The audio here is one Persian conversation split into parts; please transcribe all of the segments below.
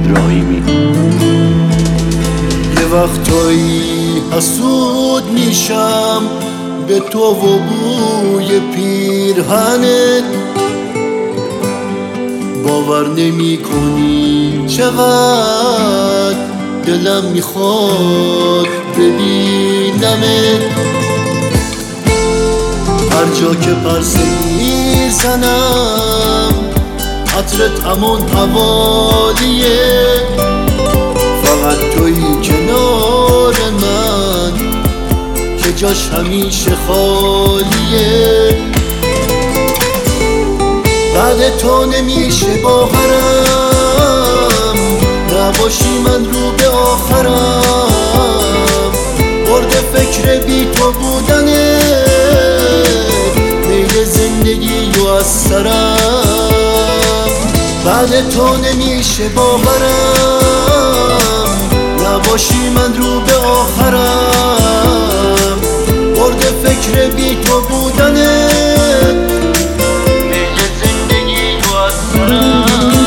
ابراهیمی. یه وقتایی حسود میشم به تو و بوی پیرهنت، باور نمی کنی چقدر دلم میخواد ببینمت. هر جا که پرسه میزنم عطرت همون حوالیه، فقط تویی کنار من که جاش همیشه خالیه. بعد تو نمیشه باورم نباشی من رو به آخرم، برد فکر بی تو بودنه میل زندگی و از سرم. بعد تو نمیشه باورم نباشی من رو به آخرم، برد فکر بی تو بودنه میل زندگی و از سرم.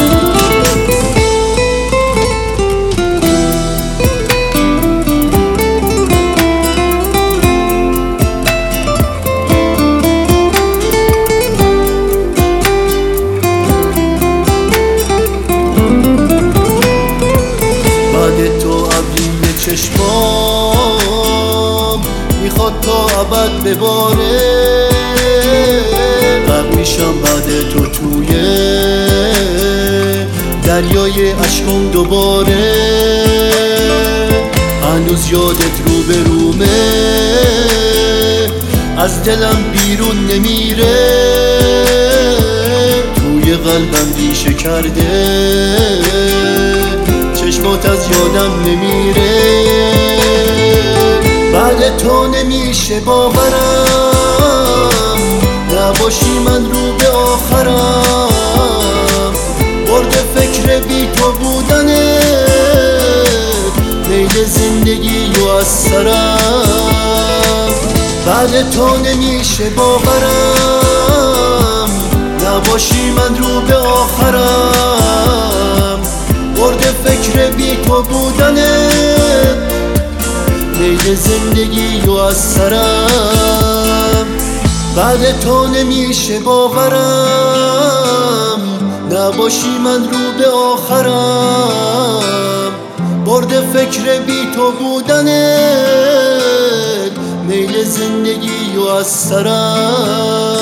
چشمام میخواد تا ابد بباره، غرق میشم بعد تو توی دریای عشقم دوباره. هنوز یادت رو به رومه از دلم بیرون نمیره، توی قلبم ریشه کرده چشمات از یادم نمیره. بعد تو نمیشه باورم نباشی من رو به آخرم، برد فکر بی تو بودنه میل زندگی و از سرم. بعد تو نمیشه باورم نباشی من رو به آخرم، برد فکر بی تو بودنه میل زندگی و از سرم. بعد تو نمیشه باورم نباشی من رو به آخرم، برد فکر بی تو بودنه میل زندگی و از سرم.